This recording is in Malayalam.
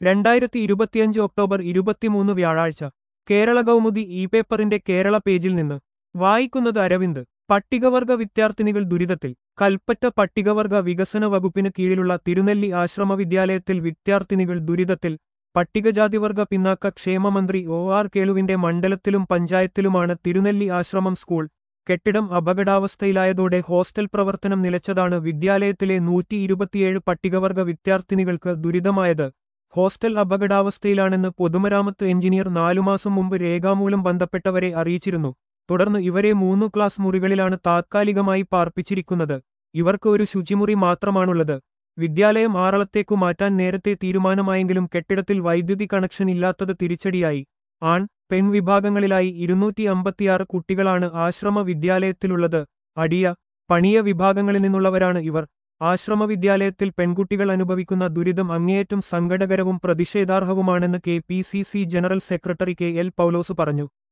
2025 ഒക്ടോബർ 23 വ്യാഴാഴ്ച കേരള കൗമുദി പേപ്പറിന്റെ കേരള പേജിൽ നിന്ന് വായിക്കുന്നത് അരവിന്ദ്. പട്ടികവർഗ വിദ്യാർത്ഥിനികൾ ദുരിതത്തിൽ. കൽപ്പറ്റ പട്ടികവർഗ വികസന വകുപ്പിന് കീഴിലുള്ള തിരുനെല്ലി ആശ്രമ വിദ്യാലയത്തിൽ വിദ്യാർത്ഥിനികൾ ദുരിതത്തിൽ. പട്ടികജാതിവർഗ പിന്നാക്ക ക്ഷേമമന്ത്രി OR കേളുവിന്റെ മണ്ഡലത്തിലും പഞ്ചായത്തിലുമാണ് തിരുനെല്ലി ആശ്രമം സ്കൂൾ. കെട്ടിടം അപകടാവസ്ഥയിലായതോടെ ഹോസ്റ്റൽ പ്രവർത്തനം നിലച്ചതാണ് വിദ്യാലയത്തിലെ 127 പട്ടികവർഗ വിദ്യാർത്ഥിനികൾക്ക് ദുരിതമായത്. ഹോസ്റ്റൽ അപകടാവസ്ഥയിലാണെന്ന് പൊതുമരാമത്ത് എഞ്ചിനീയർ 4 മാസം മുമ്പ് രേഖാമൂലം ബന്ധപ്പെട്ടവരെ അറിയിച്ചിരുന്നു. തുടർന്ന് ഇവരെ 3 ക്ലാസ് മുറികളിലാണ് താത്കാലികമായി പാർപ്പിച്ചിരിക്കുന്നത്. ഇവർക്ക് ഒരു ശുചിമുറി മാത്രമാണുള്ളത്. വിദ്യാലയം ആറളത്തേക്കു മാറ്റാൻ നേരത്തെ തീരുമാനമായെങ്കിലും കെട്ടിടത്തിൽ വൈദ്യുതി കണക്ഷൻ ഇല്ലാത്തത് തിരിച്ചടിയായി. ആൺ, പെൺ വിഭാഗങ്ങളിലായി 256 കുട്ടികളാണ് ആശ്രമ വിദ്യാലയത്തിലുള്ളത്. അടിയ, പണിയ വിഭാഗങ്ങളിൽ നിന്നുള്ളവരാണ് ഇവർ. ആശ്രമ വിദ്യാലയത്തിൽ പെൺകുട്ടികൾ അനുഭവിക്കുന്ന ദുരിതം അങ്ങേയറ്റം സങ്കടകരവും പ്രതിഷേധാർഹവുമാണെന്ന് KPCC general secretary KL Paulose പറഞ്ഞു.